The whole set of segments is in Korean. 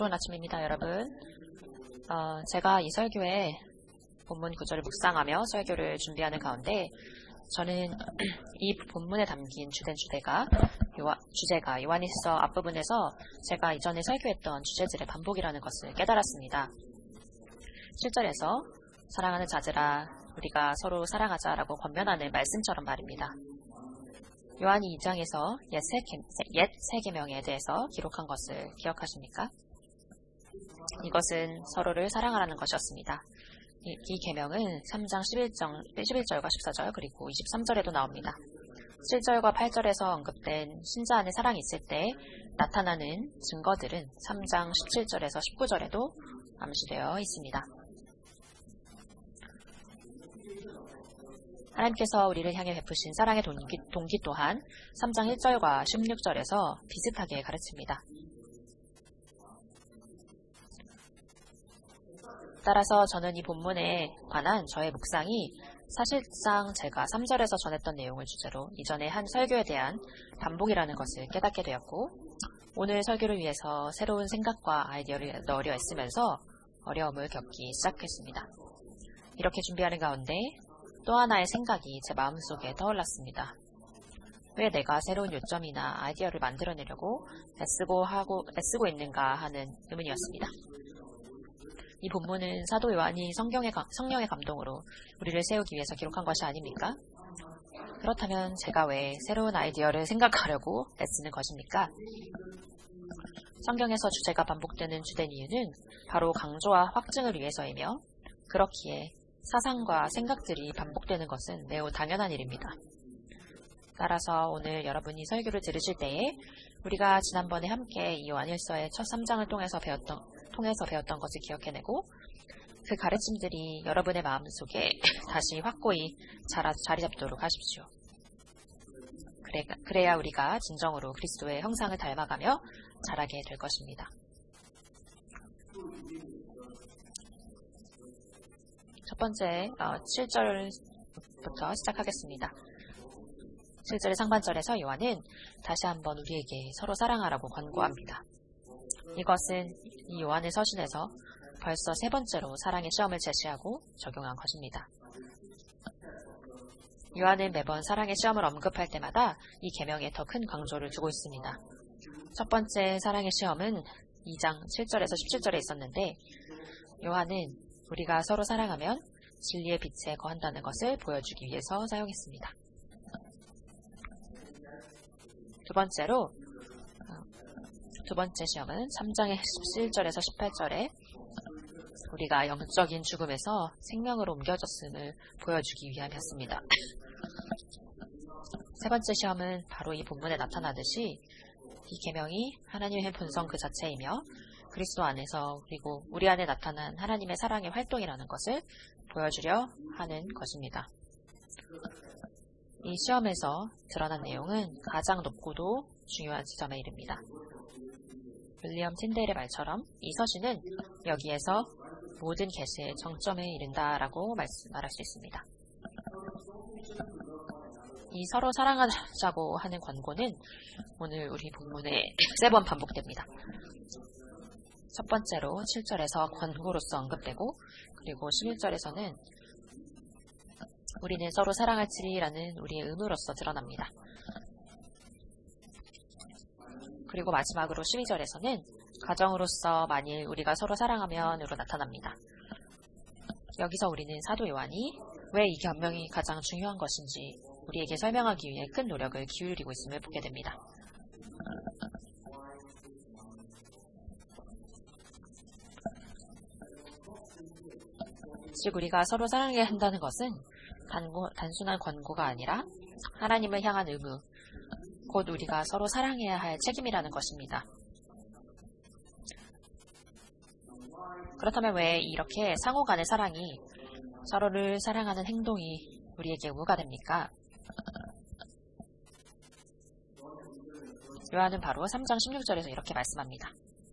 좋은 아침입니다, 여러분. 제가 이 설교에 본문 구절을 묵상하며 설교를 준비하는 가운데 저는 이 본문에 담긴 주제가 요한일서 앞부분에서 제가 이전에 설교했던 주제들의 반복이라는 것을 깨달았습니다. 7절에서 사랑하는 자들아 우리가 서로 사랑하자라고 권면하는 말씀처럼 말입니다. 요한이 2장에서 옛 세 계명에 대해서 기록한 것을 기억하십니까? 이것은 서로를 사랑하라는 것이었습니다. 이 계명은 3장 11절과 14절 그리고 23절에도 나옵니다. 7절과 8절에서 언급된 신자 안에 사랑이 있을 때 나타나는 증거들은 3장 17절에서 19절에도 암시되어 있습니다. 하나님께서 우리를 향해 베푸신 사랑의 동기 또한 3장 1절과 16절에서 비슷하게 가르칩니다. 따라서 저는 이 본문에 관한 저의 묵상이 사실상 제가 3절에서 전했던 내용을 주제로 이전에 한 설교에 대한 반복이라는 것을 깨닫게 되었고, 오늘 설교를 위해서 새로운 생각과 아이디어를 넣으려 했으면서 어려움을 겪기 시작했습니다. 이렇게 준비하는 가운데 또 하나의 생각이 제 마음속에 떠올랐습니다. 왜 내가 새로운 요점이나 아이디어를 만들어내려고 애쓰고 있는가 하는 의문이었습니다. 이 본문은 사도 요한이 성령의 감동으로 우리를 세우기 위해서 기록한 것이 아닙니까? 그렇다면 제가 왜 새로운 아이디어를 생각하려고 애쓰는 것입니까? 성경에서 주제가 반복되는 주된 이유는 바로 강조와 확증을 위해서이며, 그렇기에 사상과 생각들이 반복되는 것은 매우 당연한 일입니다. 따라서 오늘 여러분이 설교를 들으실 때에 우리가 지난번에 함께 이 요한일서의 첫 3장을 통해서 배웠던 것을 기억해내고 그 가르침들이 여러분의 마음속에 다시 확고히 자리 잡도록 하십시오. 그래야 우리가 진정으로 그리스도의 형상을 닮아가며 자라게 될 것입니다. 첫 번째 7절부터 시작하겠습니다. 7절의 상반절에서 요한은 다시 한번 우리에게 서로 사랑하라고 권고합니다. 이것은 이 요한의 서신에서 벌써 세 번째로 사랑의 시험을 제시하고 적용한 것입니다. 요한은 매번 사랑의 시험을 언급할 때마다 이 계명에 더 큰 강조를 두고 있습니다. 첫 번째 사랑의 시험은 2장 7절에서 17절에 있었는데, 요한은 우리가 서로 사랑하면 진리의 빛에 거한다는 것을 보여주기 위해서 사용했습니다. 두 번째 시험은 3장의 17절에서 18절에 우리가 영적인 죽음에서 생명으로 옮겨졌음을 보여주기 위함이었습니다. 세 번째 시험은 바로 이 본문에 나타나듯이 이 계명이 하나님의 본성 그 자체이며 그리스도 안에서 그리고 우리 안에 나타난 하나님의 사랑의 활동이라는 것을 보여주려 하는 것입니다. 이 시험에서 드러난 내용은 가장 높고도 중요한 지점에 이릅니다. 윌리엄 틴데일의 말처럼 이 서신은 여기에서 모든 계시의 정점에 이른다라고 말할 수 있습니다. 이 서로 사랑하자고 하는 권고는 오늘 우리 본문에 3번 반복됩니다. 첫 번째로 7절에서 권고로서 언급되고, 그리고 11절에서는 우리는 서로 사랑할지라는 우리의 의무로서 드러납니다. 그리고 마지막으로 12절에서는 가정으로서 만일 우리가 서로 사랑하면으로 나타납니다. 여기서 우리는 사도 요한이 왜 이 계명이 가장 중요한 것인지 우리에게 설명하기 위해 큰 노력을 기울이고 있음을 보게 됩니다. 즉 우리가 서로 사랑해야 한다는 것은 단순한 권고가 아니라 하나님을 향한 의무, 곧 우리가 서로 사랑해야 할 책임이라는 것입니다. 그렇다면 왜 이렇게 상호 간의 사랑이, 서로를 사랑하는 행동이 우리에게 의무가 됩니까? 요한은 바로 3장 16절에서 이렇게 말씀합니다.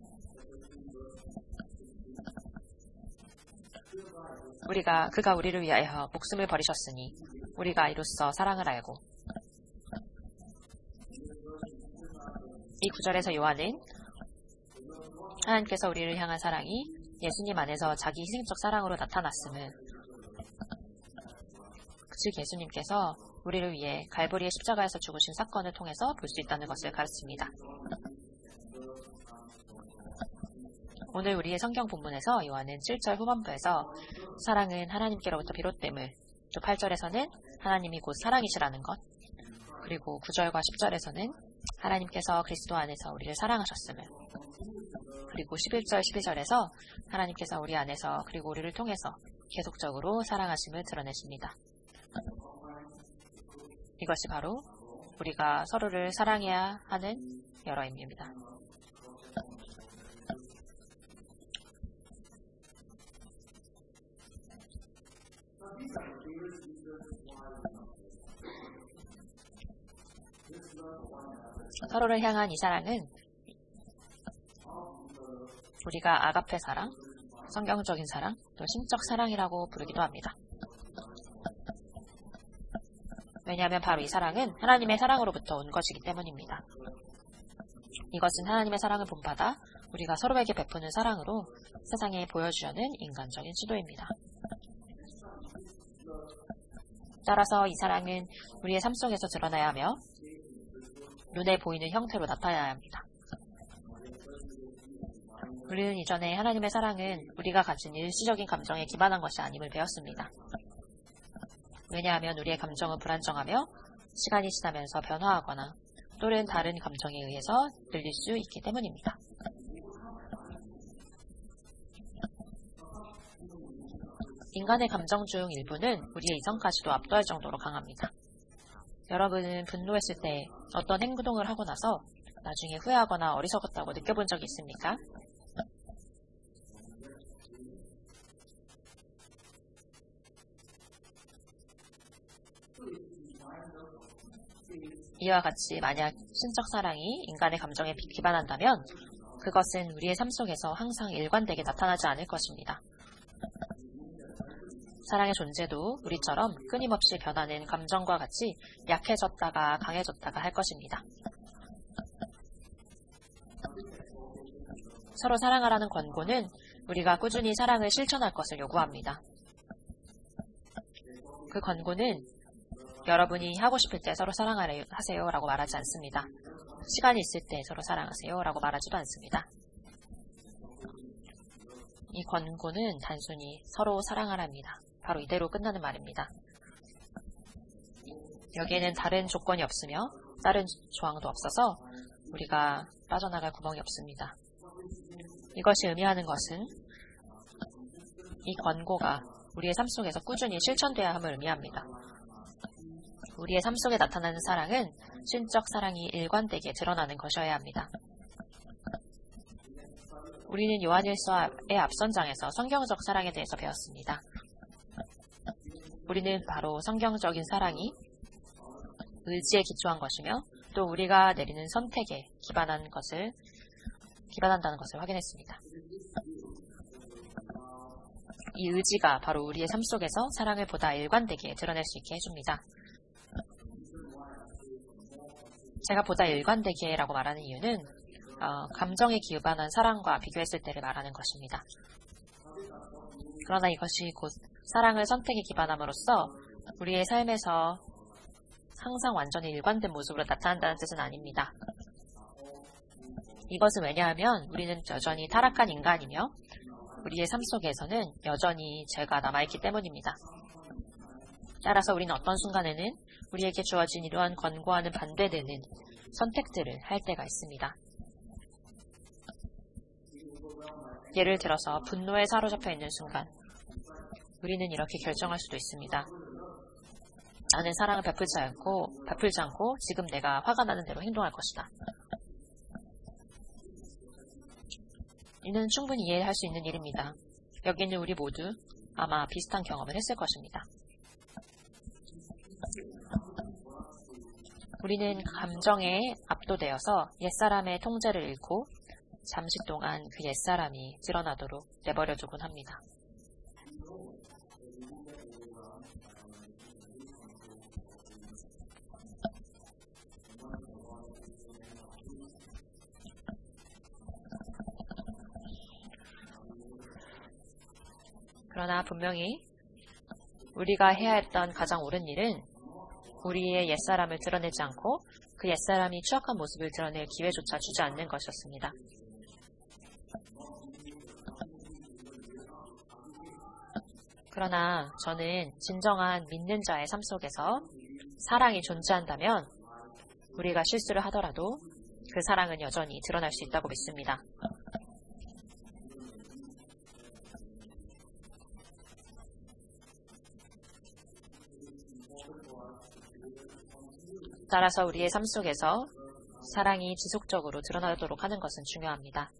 그가 우리를 위하여 목숨을 버리셨으니 우리가 이로써 사랑을 알고. 이 구절에서 요한은 하나님께서 우리를 향한 사랑이 예수님 안에서 자기 희생적 사랑으로 나타났음을, 즉 예수님께서 우리를 위해 갈보리의 십자가에서 죽으신 사건을 통해서 볼 수 있다는 것을 가르칩니다. 오늘 우리의 성경 본문에서 요한은 7절 후반부에서 사랑은 하나님께로부터 비롯됨을, 또 8절에서는 하나님이 곧 사랑이시라는 것, 그리고 9절과 10절에서는 하나님께서 그리스도 안에서 우리를 사랑하셨음을, 그리고 11절, 12절에서 하나님께서 우리 안에서 그리고 우리를 통해서 계속적으로 사랑하심을 드러내십니다. 이것이 바로 우리가 서로를 사랑해야 하는 여러 의미입니다. 서로를 향한 이 사랑은 우리가 아가페 사랑, 성경적인 사랑, 또 심적 사랑이라고 부르기도 합니다. 왜냐하면 바로 이 사랑은 하나님의 사랑으로부터 온 것이기 때문입니다. 이것은 하나님의 사랑을 본받아 우리가 서로에게 베푸는 사랑으로 세상에 보여주려는 인간적인 시도입니다. 따라서 이 사랑은 우리의 삶 속에서 드러나야 하며 눈에 보이는 형태로 나타나야 합니다. 우리는 이전에 하나님의 사랑은 우리가 가진 일시적인 감정에 기반한 것이 아님을 배웠습니다. 왜냐하면 우리의 감정은 불안정하며 시간이 지나면서 변화하거나 또는 다른 감정에 의해서 늘릴 수 있기 때문입니다. 인간의 감정 중 일부는 우리의 이성까지도 압도할 정도로 강합니다. 여러분은 분노했을 때 어떤 행동을 하고 나서 나중에 후회하거나 어리석었다고 느껴본 적이 있습니까? 이와 같이 만약 신적 사랑이 인간의 감정에 기반한다면 그것은 우리의 삶 속에서 항상 일관되게 나타나지 않을 것입니다. 사랑의 존재도 우리처럼 끊임없이 변하는 감정과 같이 약해졌다가 강해졌다가 할 것입니다. 서로 사랑하라는 권고는 우리가 꾸준히 사랑을 실천할 것을 요구합니다. 그 권고는 여러분이 하고 싶을 때 서로 사랑하세요 라고 말하지 않습니다. 시간이 있을 때 서로 사랑하세요 라고 말하지도 않습니다. 이 권고는 단순히 서로 사랑하랍니다. 바로 이대로 끝나는 말입니다. 여기에는 다른 조건이 없으며 다른 조항도 없어서 우리가 빠져나갈 구멍이 없습니다. 이것이 의미하는 것은 이 권고가 우리의 삶 속에서 꾸준히 실천돼야 함을 의미합니다. 우리의 삶 속에 나타나는 사랑은 신적 사랑이 일관되게 드러나는 것이어야 합니다. 우리는 요한일서의 앞선 장에서 성경적 사랑에 대해서 배웠습니다. 우리는 바로 성경적인 사랑이 의지에 기초한 것이며 또 우리가 내리는 선택에 기반한다는 것을 확인했습니다. 이 의지가 바로 우리의 삶 속에서 사랑을 보다 일관되게 드러낼 수 있게 해줍니다. 제가 보다 일관되게라고 말하는 이유는 감정에 기반한 사랑과 비교했을 때를 말하는 것입니다. 그러나 이것이 곧 사랑을 선택에 기반함으로써 우리의 삶에서 항상 완전히 일관된 모습으로 나타난다는 뜻은 아닙니다. 이것은 왜냐하면 우리는 여전히 타락한 인간이며 우리의 삶 속에서는 여전히 죄가 남아있기 때문입니다. 따라서 우리는 어떤 순간에는 우리에게 주어진 이러한 권고와는 반대되는 선택들을 할 때가 있습니다. 예를 들어서 분노에 사로잡혀 있는 순간 우리는 이렇게 결정할 수도 있습니다. 나는 사랑을 베풀지 않고 지금 내가 화가 나는 대로 행동할 것이다. 이는 충분히 이해할 수 있는 일입니다. 여기 있는 우리 모두 아마 비슷한 경험을 했을 것입니다. 우리는 감정에 압도되어서 옛사람의 통제를 잃고 잠시 동안 그 옛사람이 드러나도록 내버려두곤 합니다. 그러나 분명히 우리가 해야 했던 가장 옳은 일은 우리의 옛사람을 드러내지 않고 그 옛사람이 추악한 모습을 드러낼 기회조차 주지 않는 것이었습니다. 그러나 저는 진정한 믿는 자의 삶 속에서 사랑이 존재한다면 우리가 실수를 하더라도 그 사랑은 여전히 드러날 수 있다고 믿습니다. 따라서 우리의 삶 속에서 사랑이 지속적으로 드러나도록 하는 것은 중요합니다.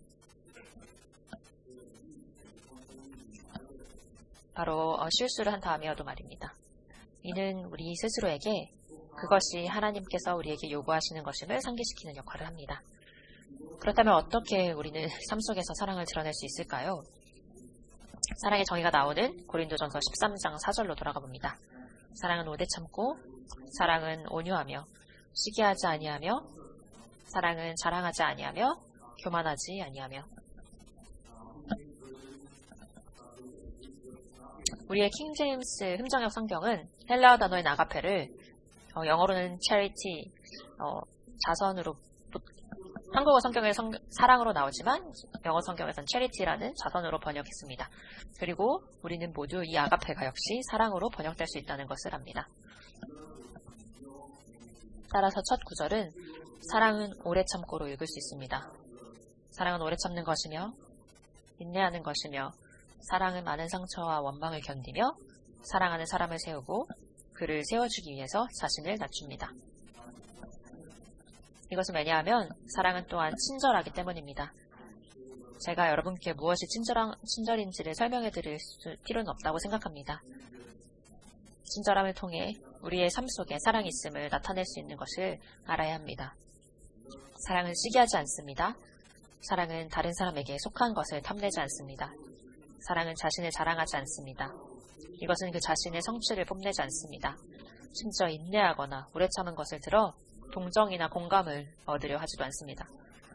바로 실수를 한 다음이어도 말입니다. 이는 우리 스스로에게 그것이 하나님께서 우리에게 요구하시는 것임을 상기시키는 역할을 합니다. 그렇다면 어떻게 우리는 삶 속에서 사랑을 드러낼 수 있을까요? 사랑의 정의가 나오는 고린도전서 13장 4절로 돌아가 봅니다. 사랑은 오래 참고, 사랑은 온유하며, 시기하지 아니하며, 사랑은 자랑하지 아니하며, 교만하지 아니하며. 우리의 킹제임스 흠정역 성경은 헬라어 단어인 아가페를 영어로는 charity, 자선으로, 한국어 성경에 사랑으로 나오지만 영어 성경에서는 charity라는 자선으로 번역했습니다. 그리고 우리는 모두 이 아가페가 역시 사랑으로 번역될 수 있다는 것을 압니다. 따라서 첫 구절은 사랑은 오래 참고로 읽을 수 있습니다. 사랑은 오래 참는 것이며 인내하는 것이며 사랑은 많은 상처와 원망을 견디며 사랑하는 사람을 세우고 그를 세워주기 위해서 자신을 낮춥니다. 이것은 왜냐하면 사랑은 또한 친절하기 때문입니다. 제가 여러분께 무엇이 친절인지를 설명해 드릴 필요는 없다고 생각합니다. 친절함을 통해 우리의 삶 속에 사랑이 있음을 나타낼 수 있는 것을 알아야 합니다. 사랑은 시기하지 않습니다. 사랑은 다른 사람에게 속한 것을 탐내지 않습니다. 사랑은 자신을 자랑하지 않습니다. 이것은 그 자신의 성취를 뽐내지 않습니다. 심지어 인내하거나 오래 참은 것을 들어 동정이나 공감을 얻으려 하지도 않습니다.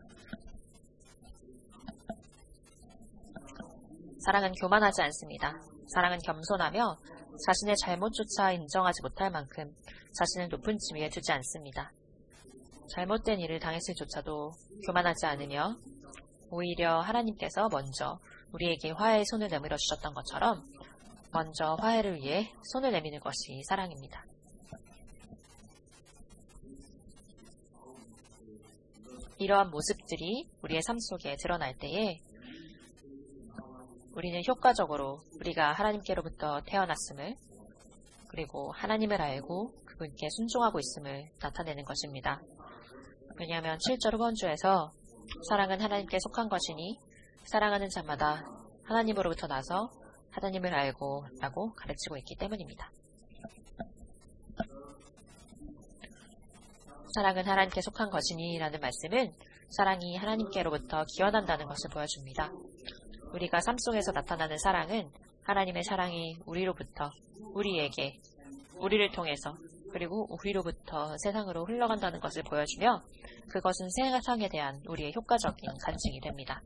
사랑은 교만하지 않습니다. 사랑은 겸손하며 자신의 잘못조차 인정하지 못할 만큼 자신을 높은 지위에 두지 않습니다. 잘못된 일을 당했을조차도 교만하지 않으며 오히려 하나님께서 먼저 우리에게 화해의 손을 내밀어 주셨던 것처럼 먼저 화해를 위해 손을 내미는 것이 사랑입니다. 이러한 모습들이 우리의 삶 속에 드러날 때에 우리는 효과적으로 우리가 하나님께로부터 태어났음을 그리고 하나님을 알고 그분께 순종하고 있음을 나타내는 것입니다. 왜냐하면 7절 후반주에서 사랑은 하나님께 속한 것이니 사랑하는 자마다 하나님으로부터 나서 하나님을 알고 라고 가르치고 있기 때문입니다. 사랑은 하나님께 속한 것이니 라는 말씀은 사랑이 하나님께로부터 기원한다는 것을 보여줍니다. 우리가 삶 속에서 나타나는 사랑은 하나님의 사랑이 우리로부터 우리에게 우리를 통해서 그리고 우리로부터 세상으로 흘러간다는 것을 보여주며 그것은 세상에 대한 우리의 효과적인 간증이 됩니다.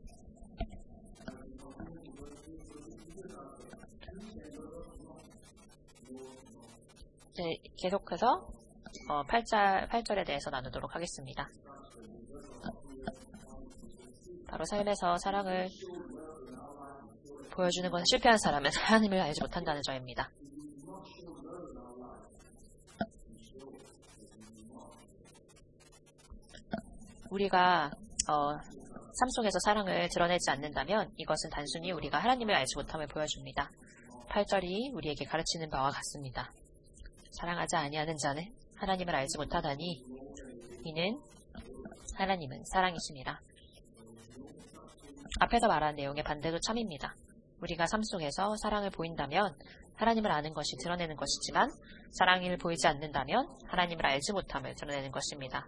네, 계속해서 8절에 대해서 나누도록 하겠습니다. 바로 삶에서 사랑을 보여주는 것에 실패한 사람은 하나님을 알지 못한다는 점입니다. 우리가 삶 속에서 사랑을 드러내지 않는다면 이것은 단순히 우리가 하나님을 알지 못함을 보여줍니다. 8절이 우리에게 가르치는 바와 같습니다. 사랑하지 아니하는 자는 하나님을 알지 못하다니 이는 하나님은 사랑이심이라. 앞에서 말한 내용의 반대도 참입니다. 우리가 삶 속에서 사랑을 보인다면 하나님을 아는 것이 드러내는 것이지만 사랑을 보이지 않는다면 하나님을 알지 못함을 드러내는 것입니다.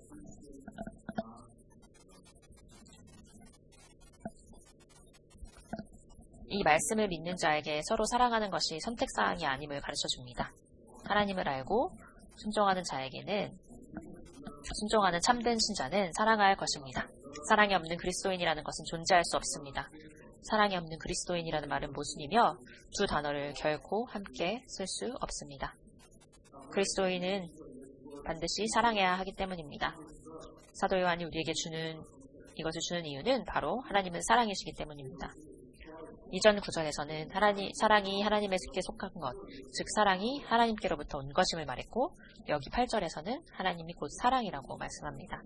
이 말씀을 믿는 자에게 서로 사랑하는 것이 선택사항이 아님을 가르쳐줍니다. 하나님을 알고 순종하는 자에게는 순종하는 참된 신자는 사랑할 것입니다. 사랑이 없는 그리스도인이라는 것은 존재할 수 없습니다. 사랑이 없는 그리스도인이라는 말은 모순이며 두 단어를 결코 함께 쓸 수 없습니다. 그리스도인은 반드시 사랑해야 하기 때문입니다. 사도 요한이 우리에게 이것을 주는 이유는 바로 하나님은 사랑이시기 때문입니다. 이전 구절에서는 사랑이 하나님께 속한 것, 즉 사랑이 하나님께로부터 온 것임을 말했고, 여기 8절에서는 하나님이 곧 사랑이라고 말씀합니다.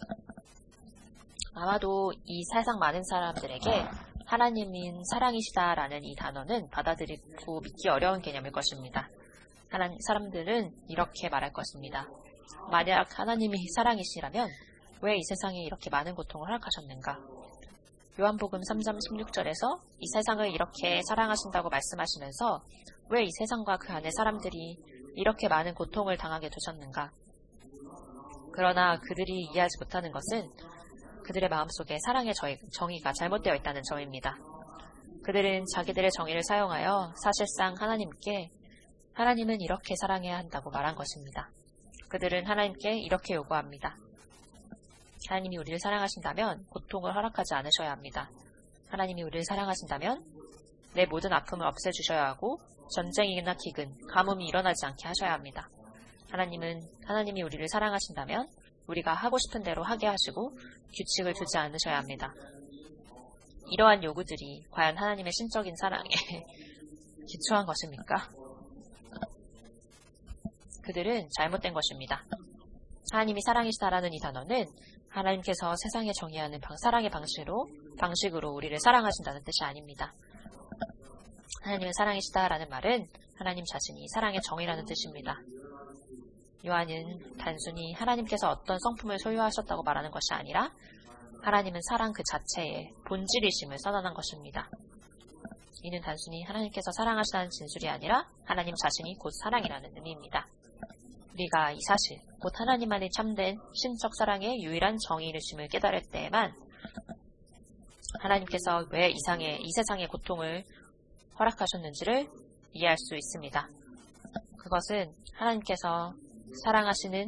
아마도 이 세상 많은 사람들에게 하나님은 사랑이시다라는 이 단어는 받아들이고 믿기 어려운 개념일 것입니다. 사람들은 이렇게 말할 것입니다. 만약 하나님이 사랑이시라면 왜 이 세상에 이렇게 많은 고통을 허락하셨는가? 요한복음 3장 16절에서 이 세상을 이렇게 사랑하신다고 말씀하시면서 왜 이 세상과 그 안에 사람들이 이렇게 많은 고통을 당하게 두셨는가? 그러나 그들이 이해하지 못하는 것은 그들의 마음속에 사랑의 정의가 잘못되어 있다는 점입니다. 그들은 자기들의 정의를 사용하여 사실상 하나님은 이렇게 사랑해야 한다고 말한 것입니다. 그들은 하나님께 이렇게 요구합니다. 하나님이 우리를 사랑하신다면 고통을 허락하지 않으셔야 합니다. 하나님이 우리를 사랑하신다면 내 모든 아픔을 없애주셔야 하고 전쟁이나 기근, 가뭄이 일어나지 않게 하셔야 합니다. 하나님이 우리를 사랑하신다면 우리가 하고 싶은 대로 하게 하시고 규칙을 두지 않으셔야 합니다. 이러한 요구들이 과연 하나님의 신적인 사랑에 기초한 것입니까? 그들은 잘못된 것입니다. 하나님이 사랑이시다라는 이 단어는 하나님께서 세상에 정의하는 사랑의 방식으로 우리를 사랑하신다는 뜻이 아닙니다. 하나님은 사랑이시다라는 말은 하나님 자신이 사랑의 정의라는 뜻입니다. 요한은 단순히 하나님께서 어떤 성품을 소유하셨다고 말하는 것이 아니라 하나님은 사랑 그 자체의 본질이심을 선언한 것입니다. 이는 단순히 하나님께서 사랑하시다는 진술이 아니라 하나님 자신이 곧 사랑이라는 의미입니다. 우리가 이 사실, 곧 하나님만이 참된 신적 사랑의 유일한 정의이심을 깨달을 때에만 하나님께서 왜 이 세상의 고통을 허락하셨는지를 이해할 수 있습니다. 그것은 하나님께서 사랑하신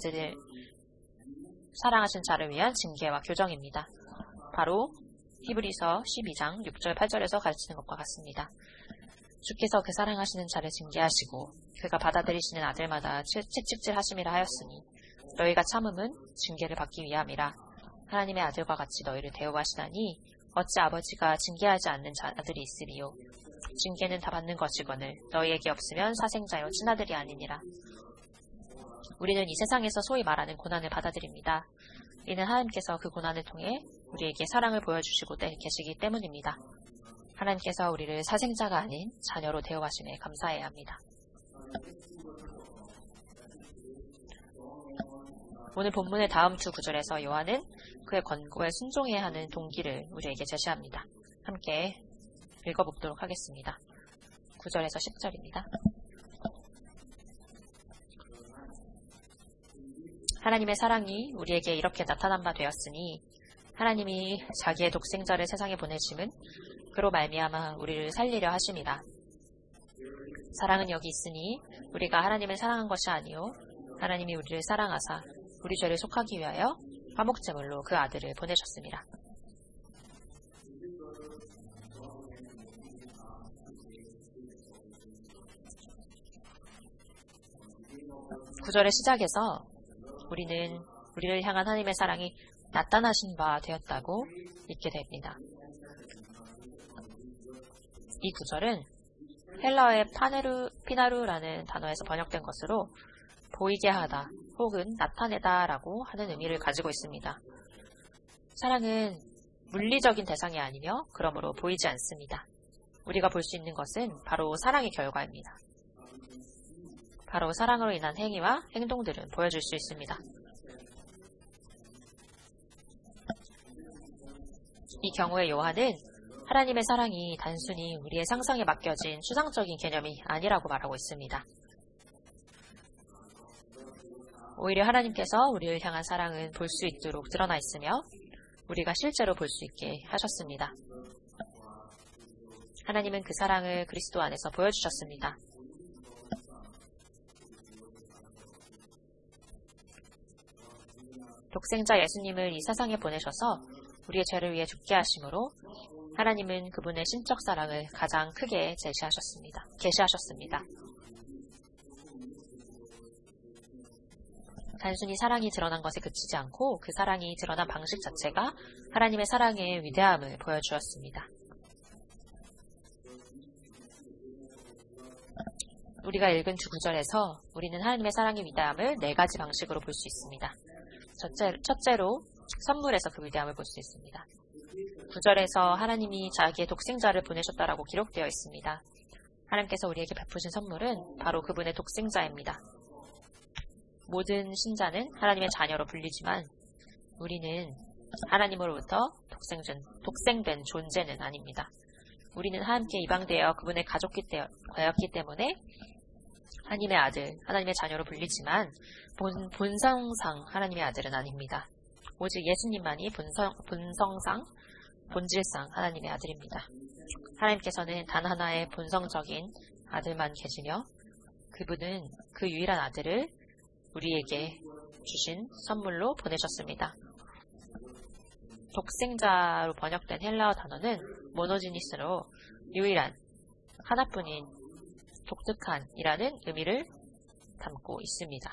자를 위한 징계와 교정입니다. 바로 히브리서 12장 6절 8절에서 가르치는 것과 같습니다. 주께서 그 사랑하시는 자를 징계하시고 그가 받아들이시는 아들마다 채찍질하심이라 하였으니 너희가 참음은 징계를 받기 위함이라. 하나님의 아들과 같이 너희를 대우하시다니 어찌 아버지가 징계하지 않는 아들이 있으리요. 징계는 다 받는 것이거늘 너희에게 없으면 사생자여 친아들이 아니니라. 우리는 이 세상에서 소위 말하는 고난을 받아들입니다. 이는 하나님께서 그 고난을 통해 우리에게 사랑을 보여주시고 계시기 때문입니다. 하나님께서 우리를 사생자가 아닌 자녀로 대우하심에 감사해야 합니다. 오늘 본문의 다음 두 구절에서 요한은 그의 권고에 순종해야 하는 동기를 우리에게 제시합니다. 함께 읽어보도록 하겠습니다. 9절에서 10절입니다. 하나님의 사랑이 우리에게 이렇게 나타난 바 되었으니 하나님이 자기의 독생자를 세상에 보내심은 그로 말미암아 우리를 살리려 하심이라. 사랑은 여기 있으니 우리가 하나님을 사랑한 것이 아니요 하나님이 우리를 사랑하사 우리 죄를 속하기 위하여 화목제물로 그 아들을 보내셨습니다. 구절의 시작에서 우리는 우리를 향한 하나님의 사랑이 나타나신 바 되었다고 읽게 됩니다. 이 구절은 헬라어의 피나루라는 단어에서 번역된 것으로 보이게 하다 혹은 나타내다 라고 하는 의미를 가지고 있습니다. 사랑은 물리적인 대상이 아니며 그러므로 보이지 않습니다. 우리가 볼 수 있는 것은 바로 사랑의 결과입니다. 바로 사랑으로 인한 행위와 행동들은 보여줄 수 있습니다. 이 경우에 요한은 하나님의 사랑이 단순히 우리의 상상에 맡겨진 추상적인 개념이 아니라고 말하고 있습니다. 오히려 하나님께서 우리를 향한 사랑은 볼 수 있도록 드러나 있으며 우리가 실제로 볼 수 있게 하셨습니다. 하나님은 그 사랑을 그리스도 안에서 보여주셨습니다. 독생자 예수님을 이 세상에 보내셔서 우리의 죄를 위해 죽게 하심으로 하나님은 그분의 신적 사랑을 가장 크게 계시하셨습니다. 단순히 사랑이 드러난 것에 그치지 않고 그 사랑이 드러난 방식 자체가 하나님의 사랑의 위대함을 보여주었습니다. 우리가 읽은 두 구절에서 우리는 하나님의 사랑의 위대함을 4가지 방식으로 볼 수 있습니다. 첫째로 선물에서 그 위대함을 볼 수 있습니다. 9절에서 하나님이 자기의 독생자를 보내셨다라고 기록되어 있습니다. 하나님께서 우리에게 베푸신 선물은 바로 그분의 독생자입니다. 모든 신자는 하나님의 자녀로 불리지만 우리는 하나님으로부터 독생된 존재는 아닙니다. 우리는 함께 입양되어 그분의 가족이 되었기 때문에 하나님의 아들, 하나님의 자녀로 불리지만 본성상 하나님의 아들은 아닙니다. 오직 예수님만이 본성상, 본질상 하나님의 아들입니다. 하나님께서는 단 하나의 본성적인 아들만 계시며 그분은 그 유일한 아들을 우리에게 주신 선물로 보내셨습니다. 독생자로 번역된 헬라어 단어는 모노지니스로 유일한, 하나뿐인, 독특한이라는 의미를 담고 있습니다.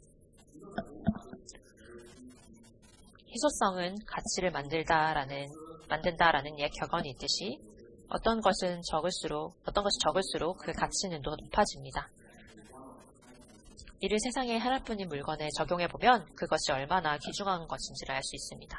희소성은 가치를 만든다라는 옛 격언이 있듯이 어떤 것이 적을수록 그 가치는 높아집니다. 이를 세상의 하나뿐인 물건에 적용해보면 그것이 얼마나 귀중한 것인지를 알 수 있습니다.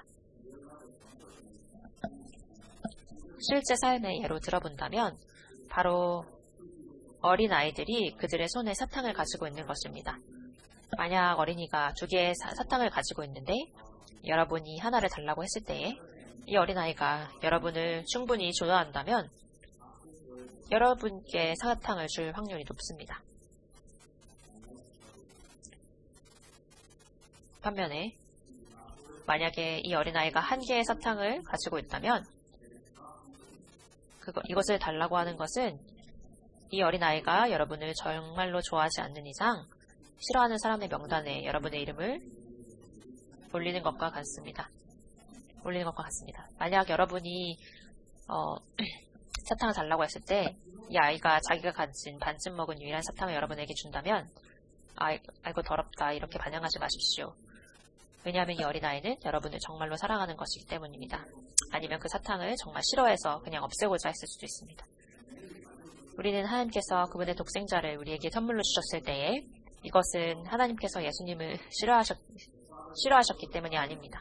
실제 삶의 예로 들어본다면 바로 어린 아이들이 그들의 손에 사탕을 가지고 있는 것입니다. 만약 어린이가 2개의 사탕을 가지고 있는데 여러분이 하나를 달라고 했을 때에 이 어린아이가 여러분을 충분히 좋아한다면 여러분께 사탕을 줄 확률이 높습니다. 반면에 만약에 이 어린아이가 1개의 사탕을 가지고 있다면 이것을 달라고 하는 것은 이 어린아이가 여러분을 정말로 좋아하지 않는 이상 싫어하는 사람의 명단에 여러분의 이름을 올리는 것과 같습니다. 만약 여러분이 사탕을 달라고 했을 때 이 아이가 자기가 가진 반쯤 먹은 유일한 사탕을 여러분에게 준다면 아이고 더럽다 이렇게 반응하지 마십시오. 왜냐하면 이 어린아이는 여러분을 정말로 사랑하는 것이기 때문입니다. 아니면 그 사탕을 정말 싫어해서 그냥 없애고자 했을 수도 있습니다. 우리는 하나님께서 그분의 독생자를 우리에게 선물로 주셨을 때에 이것은 하나님께서 예수님을 싫어하셨기 때문이 아닙니다.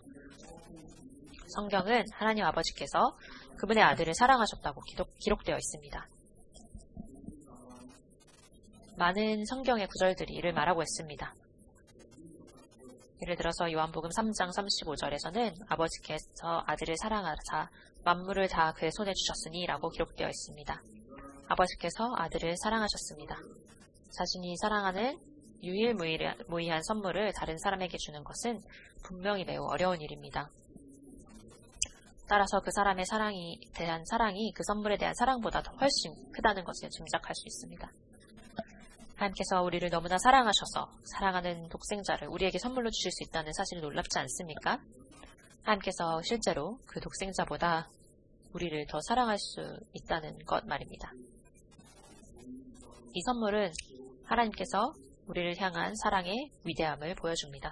성경은 하나님 아버지께서 그분의 아들을 사랑하셨다고 기록되어 있습니다. 많은 성경의 구절들이 이를 말하고 있습니다. 예를 들어서 요한복음 3장 35절에서는 아버지께서 아들을 사랑하사 만물을 다 그의 손에 주셨으니 라고 기록되어 있습니다. 아버지께서 아들을 사랑하셨습니다. 자신이 사랑하는 유일무이한 선물을 다른 사람에게 주는 것은 분명히 매우 어려운 일입니다. 따라서 그 사람의 사랑이 그 선물에 대한 사랑보다 더 훨씬 크다는 것을 짐작할 수 있습니다. 하나님께서 우리를 너무나 사랑하셔서 사랑하는 독생자를 우리에게 선물로 주실 수 있다는 사실이 놀랍지 않습니까? 하나님께서 실제로 그 독생자보다 우리를 더 사랑할 수 있다는 것 말입니다. 이 선물은 하나님께서 우리를 향한 사랑의 위대함을 보여줍니다.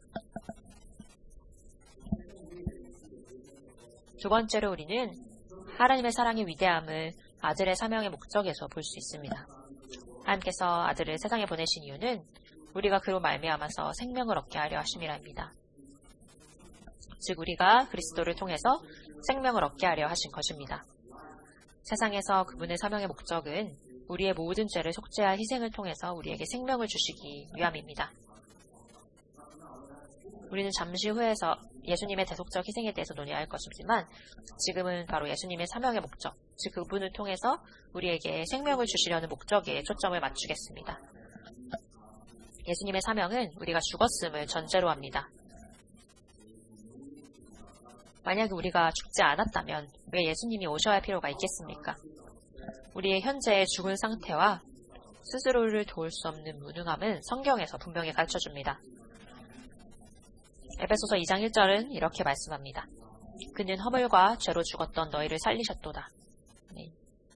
두 번째로 우리는 하나님의 사랑의 위대함을 아들의 사명의 목적에서 볼 수 있습니다. 하나님께서 아들을 세상에 보내신 이유는 우리가 그로 말미암아서 생명을 얻게 하려 하심이라입니다. 즉 우리가 그리스도를 통해서 생명을 얻게 하려 하신 것입니다. 세상에서 그분의 사명의 목적은 우리의 모든 죄를 속죄할 희생을 통해서 우리에게 생명을 주시기 위함입니다. 우리는 잠시 후에서 예수님의 대속적 희생에 대해서 논의할 것이지만 지금은 바로 예수님의 사명의 목적, 즉 그분을 통해서 우리에게 생명을 주시려는 목적에 초점을 맞추겠습니다. 예수님의 사명은 우리가 죽었음을 전제로 합니다. 만약에 우리가 죽지 않았다면 왜 예수님이 오셔야 할 필요가 있겠습니까? 우리의 현재의 죽은 상태와 스스로를 도울 수 없는 무능함은 성경에서 분명히 가르쳐줍니다. 에베소서 2장 1절은 이렇게 말씀합니다. 그는 허물과 죄로 죽었던 너희를 살리셨도다. 네.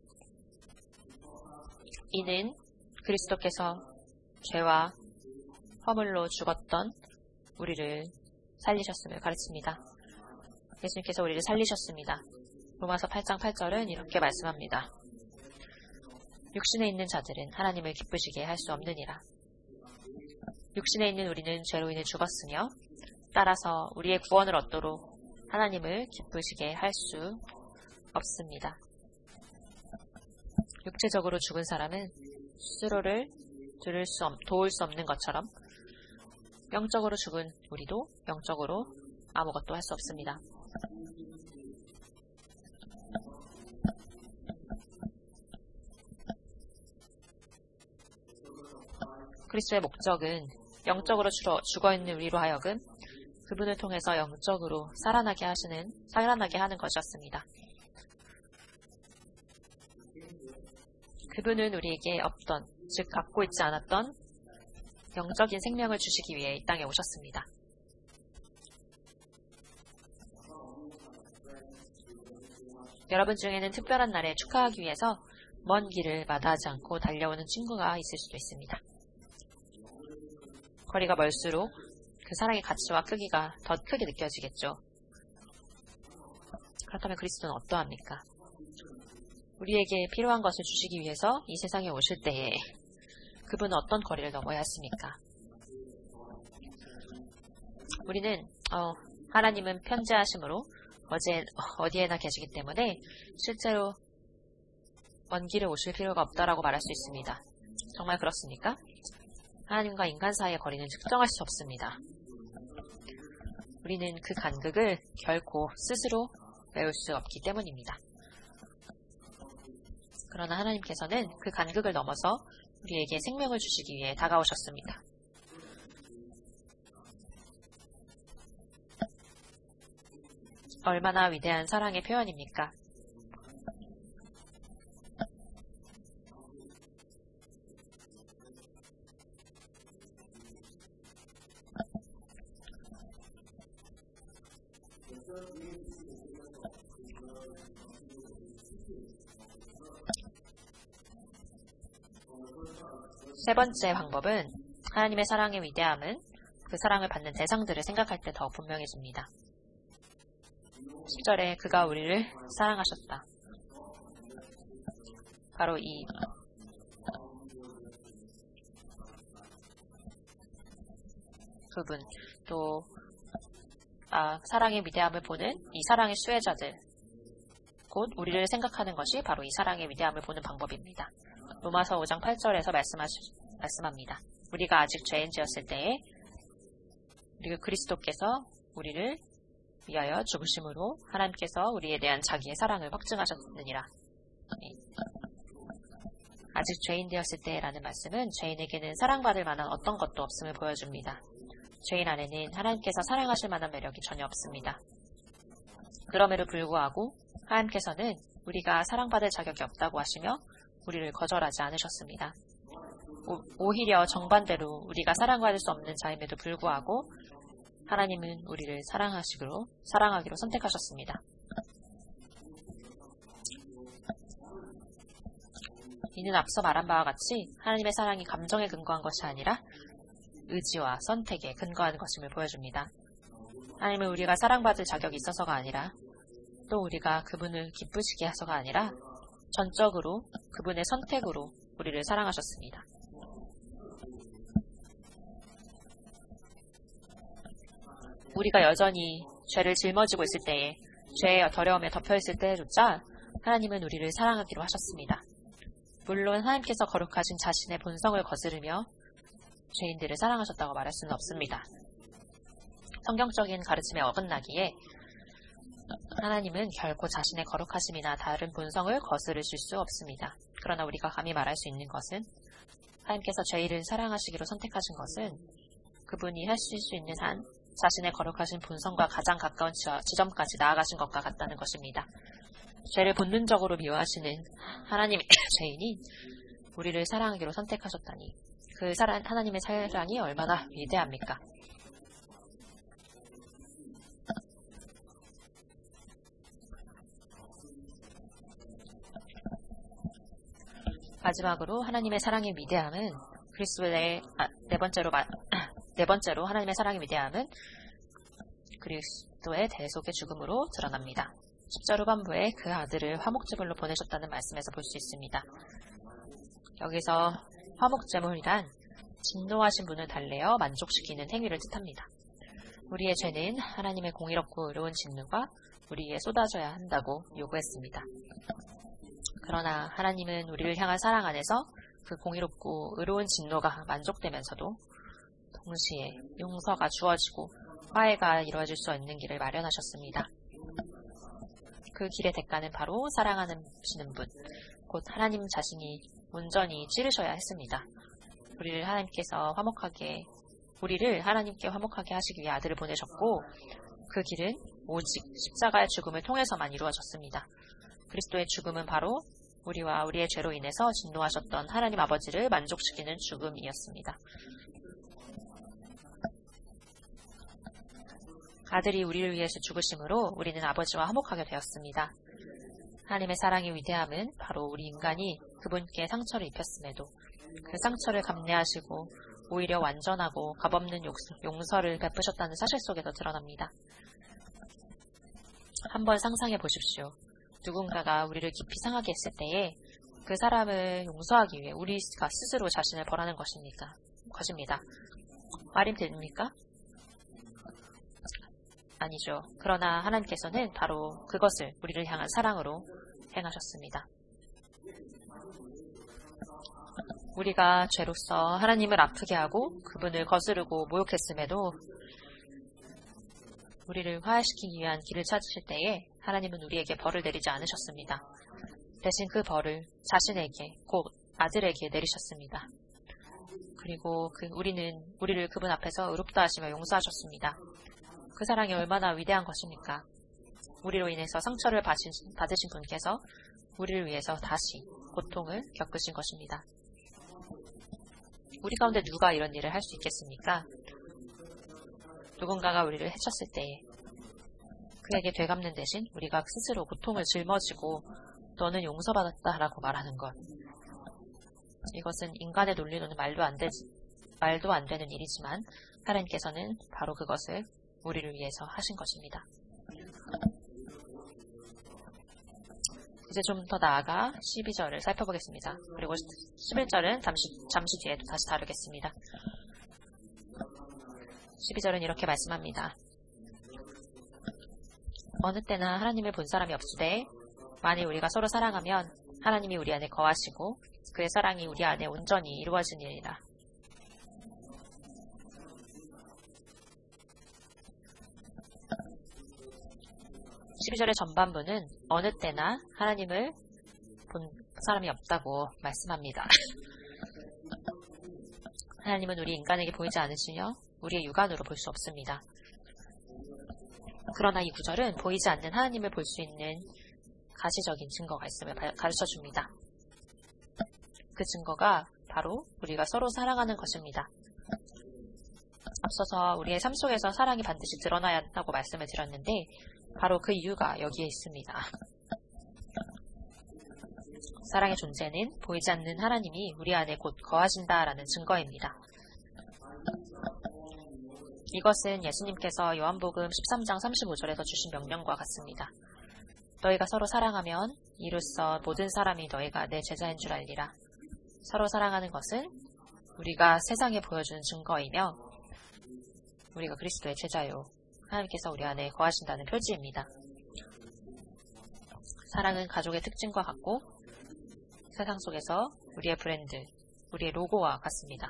이는 그리스도께서 죄와 허물로 죽었던 우리를 살리셨음을 가르칩니다. 예수님께서 우리를 살리셨습니다. 로마서 8장 8절은 이렇게 말씀합니다. 육신에 있는 자들은 하나님을 기쁘시게 할 수 없느니라. 육신에 있는 우리는 죄로 인해 죽었으며 따라서 우리의 구원을 얻도록 하나님을 기쁘시게 할 수 없습니다. 육체적으로 죽은 사람은 스스로를 도울 수 없는 것처럼 영적으로 죽은 우리도 영적으로 아무것도 할 수 없습니다. 그리스도의 목적은 영적으로 죽어있는 우리로 하여금 그분을 통해서 영적으로 살아나게 하는 것이었습니다. 그분은 우리에게 없던, 즉 갖고 있지 않았던 영적인 생명을 주시기 위해 이 땅에 오셨습니다. 여러분 중에는 특별한 날에 축하하기 위해서 먼 길을 마다하지 않고 달려오는 친구가 있을 수도 있습니다. 거리가 멀수록 그 사랑의 가치와 크기가 더 크게 느껴지겠죠. 그렇다면 그리스도는 어떠합니까? 우리에게 필요한 것을 주시기 위해서 이 세상에 오실 때에 그분은 어떤 거리를 넘어야 했습니까? 우리는 하나님은 편재하심으로 어디에나 계시기 때문에 실제로 먼 길을 오실 필요가 없다라고 말할 수 있습니다. 정말 그렇습니까? 하나님과 인간 사이의 거리는 측정할 수 없습니다. 우리는 그 간극을 결코 스스로 메울 수 없기 때문입니다. 그러나 하나님께서는 그 간극을 넘어서 우리에게 생명을 주시기 위해 다가오셨습니다. 얼마나 위대한 사랑의 표현입니까? 세 번째 방법은 하나님의 사랑의 위대함은 그 사랑을 받는 대상들을 생각할 때 더 분명해집니다. 10절에 그가 우리를 사랑하셨다. 바로 이 부분, 또 사랑의 위대함을 보는 이 사랑의 수혜자들, 곧 우리를 생각하는 것이 바로 이 사랑의 위대함을 보는 방법입니다. 로마서 5장 8절에서 말씀합니다. 우리가 아직 죄인지었을 때에 그리스도께서 우리를 위하여 죽으심으로 하나님께서 우리에 대한 자기의 사랑을 확증하셨느니라. 아직 죄인 되었을 때라는 말씀은 죄인에게는 사랑받을 만한 어떤 것도 없음을 보여줍니다. 죄인 안에는 하나님께서 사랑하실 만한 매력이 전혀 없습니다. 그럼에도 불구하고 하나님께서는 우리가 사랑받을 자격이 없다고 하시며 우리를 거절하지 않으셨습니다. 오히려 정반대로 우리가 사랑받을 수 없는 자임에도 불구하고 하나님은 우리를 사랑하기로 선택하셨습니다. 이는 앞서 말한 바와 같이 하나님의 사랑이 감정에 근거한 것이 아니라 의지와 선택에 근거하는 것임을 보여줍니다. 하나님은 우리가 사랑받을 자격이 있어서가 아니라 또 우리가 그분을 기쁘시게 해서가 아니라 전적으로 그분의 선택으로 우리를 사랑하셨습니다. 우리가 여전히 죄를 짊어지고 있을 때에, 죄의 더러움에 덮여있을 때조차 하나님은 우리를 사랑하기로 하셨습니다. 물론 하나님께서 거룩하신 자신의 본성을 거스르며 죄인들을 사랑하셨다고 말할 수는 없습니다. 성경적인 가르침에 어긋나기에 하나님은 결코 자신의 거룩하심이나 다른 본성을 거스르실 수 없습니다. 그러나 우리가 감히 말할 수 있는 것은 하나님께서 죄인을 사랑하시기로 선택하신 것은 그분이 하실 수 있는 한 자신의 거룩하신 본성과 가장 가까운 지점까지 나아가신 것과 같다는 것입니다. 죄를 본능적으로 미워하시는 하나님의 죄인이 우리를 사랑하기로 선택하셨다니 그 하나님의 사랑이 얼마나 위대합니까? 마지막으로 하나님의 사랑의 위대함은 네 번째로 하나님의 사랑의 위대함은 그리스도의 대속의 죽음으로 드러납니다. 10절 후반부에 그 아들을 화목제물로 보내셨다는 말씀에서 볼 수 있습니다. 여기서 화목제물이란 진노하신 분을 달래어 만족시키는 행위를 뜻합니다. 우리의 죄는 하나님의 공의롭고 의로운 진노가 우리에게 쏟아져야 한다고 요구했습니다. 그러나 하나님은 우리를 향한 사랑 안에서 그 공의롭고 의로운 진노가 만족되면서도 동시에 용서가 주어지고 화해가 이루어질 수 있는 길을 마련하셨습니다. 그 길의 대가는 바로 사랑하시는 분, 곧 하나님 자신이 온전히 치르셔야 했습니다. 우리를 하나님께 화목하게 하시기 위해 아들을 보내셨고 그 길은 오직 십자가의 죽음을 통해서만 이루어졌습니다. 그리스도의 죽음은 바로 우리와 우리의 죄로 인해서 진노하셨던 하나님 아버지를 만족시키는 죽음이었습니다. 아들이 우리를 위해서 죽으심으로 우리는 아버지와 화목하게 되었습니다. 하나님의 사랑의 위대함은 바로 우리 인간이 그분께 상처를 입혔음에도 그 상처를 감내하시고 오히려 완전하고 값없는 용서를 베푸셨다는 사실 속에서 드러납니다. 한번 상상해 보십시오. 누군가가 우리를 깊이 상하게 했을 때에 그 사람을 용서하기 위해 우리가 스스로 자신을 벌하는 것입니다. 말이 됩니까? 아니죠. 그러나 하나님께서는 바로 그것을 우리를 향한 사랑으로 행하셨습니다. 우리가 죄로서 하나님을 아프게 하고 그분을 거스르고 모욕했음에도 우리를 화해시키기 위한 길을 찾으실 때에 하나님은 우리에게 벌을 내리지 않으셨습니다. 대신 그 벌을 자신에게, 곧 아들에게 내리셨습니다. 그리고 우리를 그분 앞에서 의롭다 하시며 용서하셨습니다. 그 사랑이 얼마나 위대한 것입니까? 우리로 인해서 상처를 받으신 분께서 우리를 위해서 다시 고통을 겪으신 것입니다. 우리 가운데 누가 이런 일을 할 수 있겠습니까? 누군가가 우리를 해쳤을 때에 그에게 되갚는 대신 우리가 스스로 고통을 짊어지고 너는 용서받았다라고 말하는 것. 이것은 인간의 논리로는 말도 안 되는 일이지만 하나님께서는 바로 그것을 우리를 위해서 하신 것입니다. 이제 좀 더 나아가 12절을 살펴보겠습니다. 그리고 11절은 잠시 뒤에 또 다시 다루겠습니다. 12절은 이렇게 말씀합니다. 어느 때나 하나님을 본 사람이 없으되 만일 우리가 서로 사랑하면 하나님이 우리 안에 거하시고 그의 사랑이 우리 안에 온전히 이루어지니라. 12절의 전반부는 어느 때나 하나님을 본 사람이 없다고 말씀합니다. 하나님은 우리 인간에게 보이지 않으시며 우리의 육안으로 볼 수 없습니다. 그러나 이 구절은 보이지 않는 하나님을 볼 수 있는 가시적인 증거가 있음을 가르쳐줍니다. 그 증거가 바로 우리가 서로 사랑하는 것입니다. 앞서서 우리의 삶 속에서 사랑이 반드시 드러나야 한다고 말씀을 드렸는데 바로 그 이유가 여기에 있습니다. 사랑의 존재는 보이지 않는 하나님이 우리 안에 곧 거하신다라는 증거입니다. 이것은 예수님께서 요한복음 13장 35절에서 주신 명령과 같습니다. 너희가 서로 사랑하면 이로써 모든 사람이 너희가 내 제자인 줄 알리라. 서로 사랑하는 것은 우리가 세상에 보여주는 증거이며 우리가 그리스도의 제자요. 하나님께서 우리 안에 거하신다는 표지입니다. 사랑은 가족의 특징과 같고 세상 속에서 우리의 브랜드, 우리의 로고와 같습니다.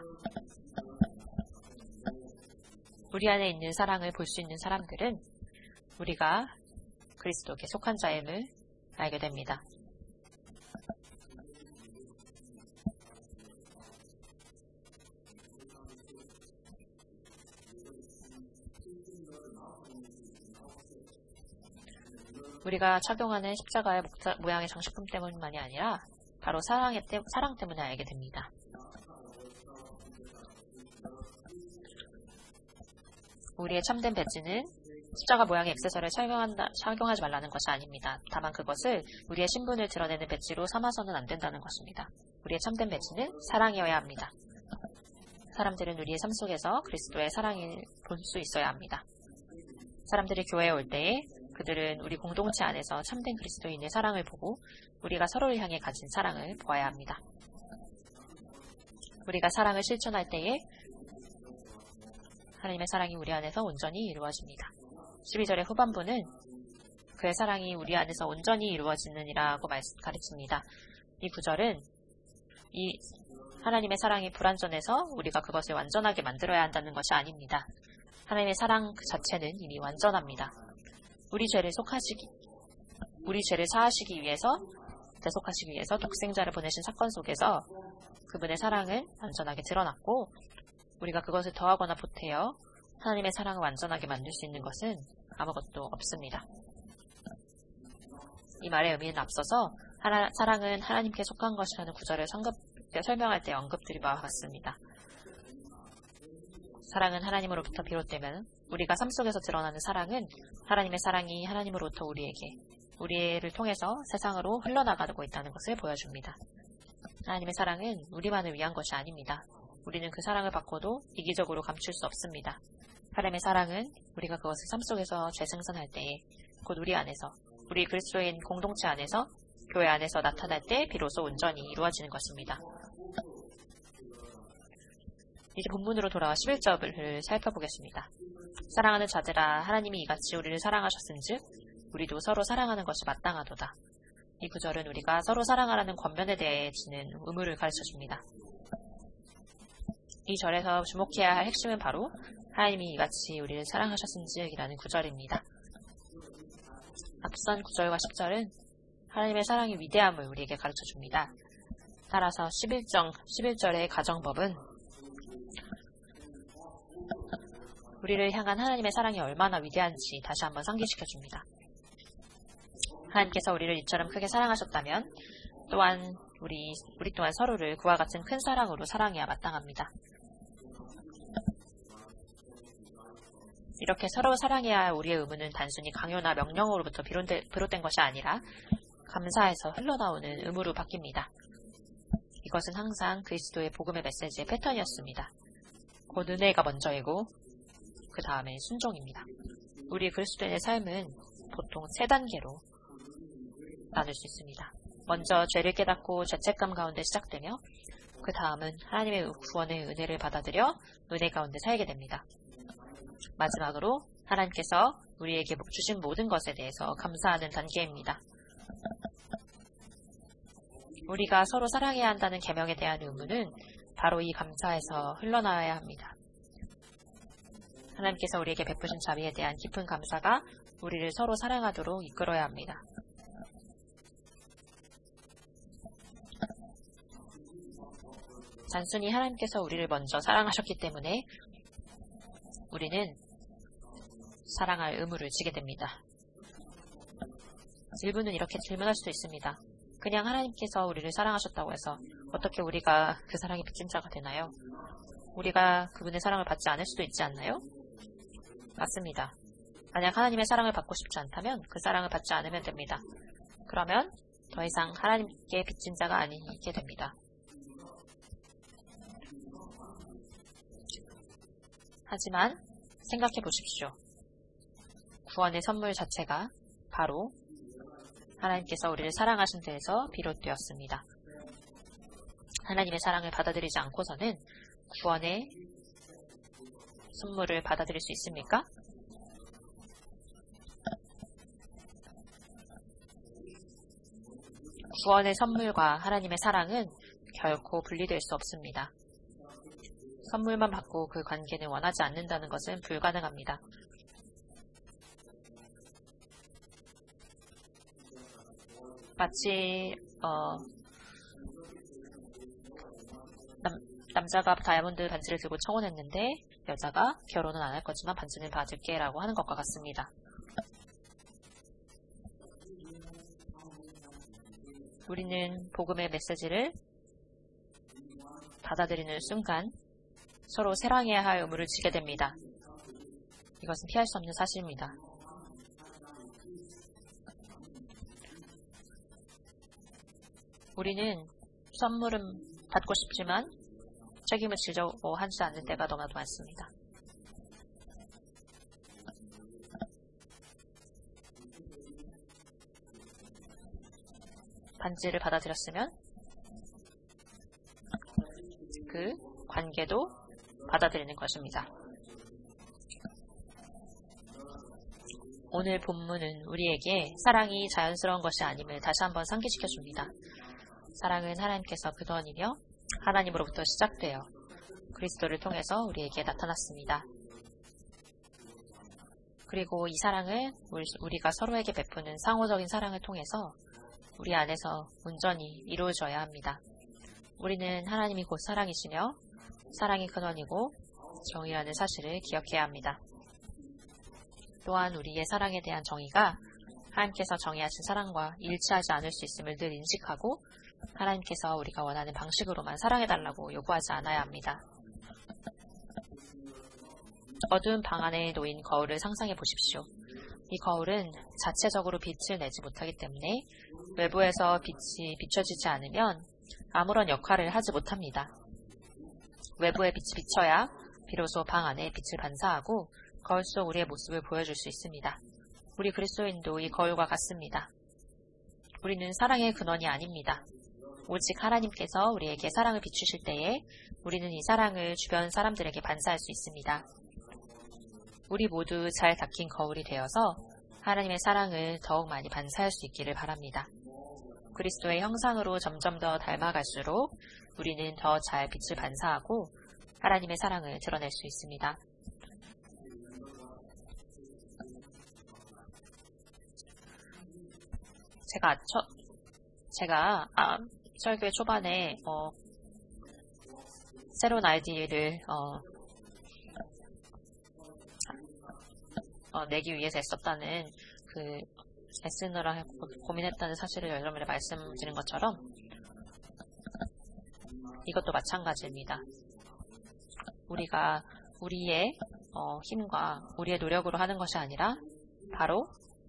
우리 안에 있는 사랑을 볼 수 있는 사람들은 우리가 그리스도께 속한 자임을 알게 됩니다. 우리가 착용하는 십자가의 모양의 장식품 때문만이 아니라 바로 사랑 때문에 알게 됩니다. 우리의 참된 배지는 십자가 모양의 액세서리를 착용하지 말라는 것이 아닙니다. 다만 그것을 우리의 신분을 드러내는 배지로 삼아서는 안 된다는 것입니다. 우리의 참된 매치는 사랑이어야 합니다. 사람들은 우리의 삶 속에서 그리스도의 사랑을 볼 수 있어야 합니다. 사람들이 교회에 올 때에 그들은 우리 공동체 안에서 참된 그리스도인의 사랑을 보고 우리가 서로를 향해 가진 사랑을 보아야 합니다. 우리가 사랑을 실천할 때에 하나님의 사랑이 우리 안에서 온전히 이루어집니다. 12절의 후반부는 그의 사랑이 우리 안에서 온전히 이루어지느니라고 가르칩니다. 이 구절은 이 하나님의 사랑이 불완전해서 우리가 그것을 완전하게 만들어야 한다는 것이 아닙니다. 하나님의 사랑 그 자체는 이미 완전합니다. 우리 죄를 사하시기 위해서, 대속하시기 위해서 독생자를 보내신 사건 속에서 그분의 사랑은 완전하게 드러났고, 우리가 그것을 더하거나 보태어 하나님의 사랑을 완전하게 만들 수 있는 것은 아무것도 없습니다. 이 말의 의미는 앞서서 사랑은 하나님께 속한 것이라는 구절을 설명할 때 언급드린 바와 같습니다. 사랑은 하나님으로부터 비롯되면 우리가 삶 속에서 드러나는 사랑은 하나님의 사랑이 하나님으로부터 우리를 통해서 세상으로 흘러나가고 있다는 것을 보여줍니다. 하나님의 사랑은 우리만을 위한 것이 아닙니다. 우리는 그 사랑을 받고도 이기적으로 감출 수 없습니다. 하나님의 사랑은 우리가 그것을 삶 속에서 재생산할 때에 곧 우리 안에서, 우리 그리스도인 공동체 안에서, 교회 안에서 나타날 때 비로소 온전히 이루어지는 것입니다. 이제 본문으로 돌아와 11절을 살펴보겠습니다. 사랑하는 자들아, 하나님이 이같이 우리를 사랑하셨은즉 우리도 서로 사랑하는 것이 마땅하도다. 이 구절은 우리가 서로 사랑하라는 권면에 대해 지는 의무를 가르쳐줍니다. 이 절에서 주목해야 할 핵심은 바로 하나님이 이같이 우리를 사랑하셨은즉 이라는 구절입니다. 앞선 9절과 10절은 하나님의 사랑의 위대함을 우리에게 가르쳐줍니다. 따라서 11절의 가정법은 우리를 향한 하나님의 사랑이 얼마나 위대한지 다시 한번 상기시켜줍니다. 하나님께서 우리를 이처럼 크게 사랑하셨다면 또한 우리 또한 서로를 그와 같은 큰 사랑으로 사랑해야 마땅합니다. 이렇게 서로 사랑해야 할 우리의 의무는 단순히 강요나 명령으로부터 비롯된 것이 아니라 감사에서 흘러나오는 의무로 바뀝니다. 이것은 항상 그리스도의 복음의 메시지의 패턴이었습니다. 곧 은혜가 먼저이고 그 다음에 순종입니다. 우리 그리스도인의 삶은 보통 3단계로 나눌 수 있습니다. 먼저 죄를 깨닫고 죄책감 가운데 시작되며 그 다음은 하나님의 구원의 은혜를 받아들여 은혜 가운데 살게 됩니다. 마지막으로 하나님께서 우리에게 주신 모든 것에 대해서 감사하는 단계입니다. 우리가 서로 사랑해야 한다는 계명에 대한 의무는 바로 이 감사에서 흘러나와야 합니다. 하나님께서 우리에게 베푸신 자비에 대한 깊은 감사가 우리를 서로 사랑하도록 이끌어야 합니다. 단순히 하나님께서 우리를 먼저 사랑하셨기 때문에 우리는 사랑할 의무를 지게 됩니다. 질문은 이렇게 질문할 수도 있습니다. 그냥 하나님께서 우리를 사랑하셨다고 해서 어떻게 우리가 그 사랑의 빚진 자가 되나요? 우리가 그분의 사랑을 받지 않을 수도 있지 않나요? 맞습니다. 만약 하나님의 사랑을 받고 싶지 않다면 그 사랑을 받지 않으면 됩니다. 그러면 더 이상 하나님께 빚진 자가 아니게 됩니다. 하지만 생각해 보십시오. 구원의 선물 자체가 바로 하나님께서 우리를 사랑하신 데에서 비롯되었습니다. 하나님의 사랑을 받아들이지 않고서는 구원의 선물을 받아들일 수 있습니까? 구원의 선물과 하나님의 사랑은 결코 분리될 수 없습니다. 선물만 받고 그 관계는 원하지 않는다는 것은 불가능합니다. 마치 남자가 다이아몬드 반지를 들고 청혼했는데 여자가 결혼은 안 할 거지만 반지는 받을게 라고 하는 것과 같습니다. 우리는 복음의 메시지를 받아들이는 순간 서로 사랑해야 할 의무를 지게 됩니다. 이것은 피할 수 없는 사실입니다. 우리는 선물은 받고 싶지만 책임을 지려고 하지 않는 때가 너무나도 많습니다. 반지를 받아들였으면 그 관계도 받아들이는 것입니다. 오늘 본문은 우리에게 사랑이 자연스러운 것이 아님을 다시 한번 상기시켜 줍니다. 사랑은 하나님께서 근원이며 하나님으로부터 시작되어 그리스도를 통해서 우리에게 나타났습니다. 그리고 이 사랑을 우리가 서로에게 베푸는 상호적인 사랑을 통해서 우리 안에서 온전히 이루어져야 합니다. 우리는 하나님이 곧 사랑이시며 사랑이 근원이고 정의라는 사실을 기억해야 합니다. 또한 우리의 사랑에 대한 정의가 하나님께서 정의하신 사랑과 일치하지 않을 수 있음을 늘 인식하고 하나님께서 우리가 원하는 방식으로만 사랑해달라고 요구하지 않아야 합니다. 어두운 방 안에 놓인 거울을 상상해 보십시오. 이 거울은 자체적으로 빛을 내지 못하기 때문에 외부에서 빛이 비춰지지 않으면 아무런 역할을 하지 못합니다. 외부에 빛이 비쳐야 비로소 방 안에 빛을 반사하고 거울 속 우리의 모습을 보여줄 수 있습니다. 우리 그리스도인도 이 거울과 같습니다. 우리는 사랑의 근원이 아닙니다. 오직 하나님께서 우리에게 사랑을 비추실 때에 우리는 이 사랑을 주변 사람들에게 반사할 수 있습니다. 우리 모두 잘 닦인 거울이 되어서 하나님의 사랑을 더욱 많이 반사할 수 있기를 바랍니다. 그리스도의 형상으로 점점 더 닮아갈수록 우리는 더 잘 빛을 반사하고 하나님의 사랑을 드러낼 수 있습니다. 제가 설교의 초반에 새로운 아이디를 내기 위해서 애썼다는 애쓰느라 고민했다는 사실을 여러분에게 말씀드린 것처럼 이것도 마찬가지입니다. 우리가 우리의 힘과 우리의 노력으로 하는 것이 아니라 바로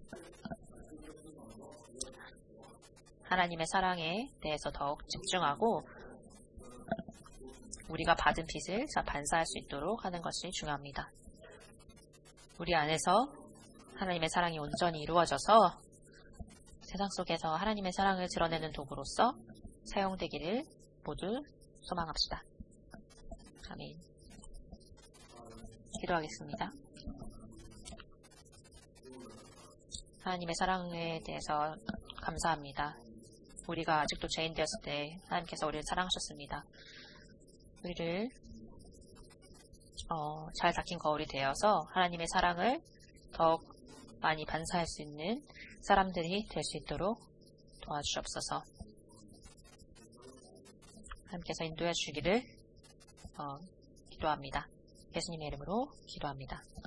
하나님의 사랑에 대해서 더욱 집중하고 우리가 받은 빛을 반사할 수 있도록 하는 것이 중요합니다. 우리 안에서 하나님의 사랑이 온전히 이루어져서 세상 속에서 하나님의 사랑을 드러내는 도구로서 사용되기를 모두 소망합시다. 아멘. 기도하겠습니다. 하나님의 사랑에 대해서 감사합니다. 우리가 아직도 죄인 되었을 때 하나님께서 우리를 사랑하셨습니다. 우리를 잘 닦인 거울이 되어서 하나님의 사랑을 더욱 많이 반사할 수 있는 사람들이 될 수 있도록 도와주옵소서. 하나님께서 인도해 주시기를 기도합니다. 예수님의 이름으로 기도합니다.